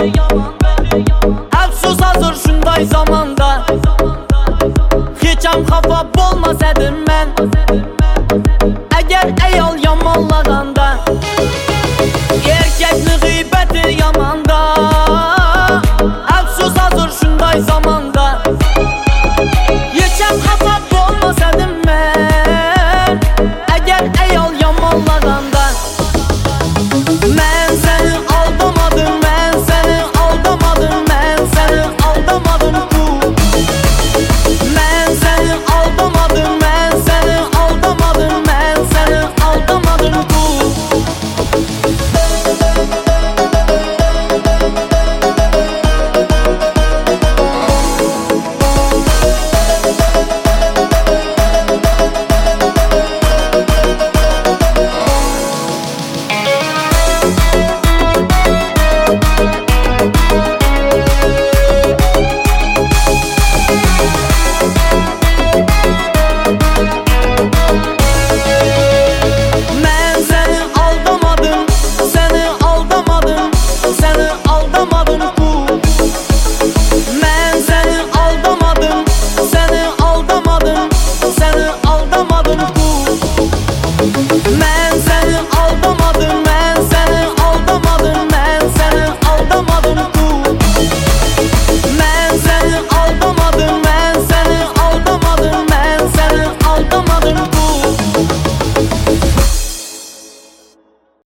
Əfsus hazır şunday zamanda, Keçəm xafa bolmasədim mən, Əgər əyal yamanlağanda, Erkəkli qeybəti yamanda. Əfsus hazır şunday zamanda, Keçəm xafa bolmasədim mən, Əgər əyal yamanlağanda. Mən səni aldamadım, mən səni aldamadım, mən səni aldamadım bu. Mən səni aldamadım, mən səni aldamadım, mən səni aldamadım bu. Mən səni aldamadım, səni aldamadım, səni aldamadım bu.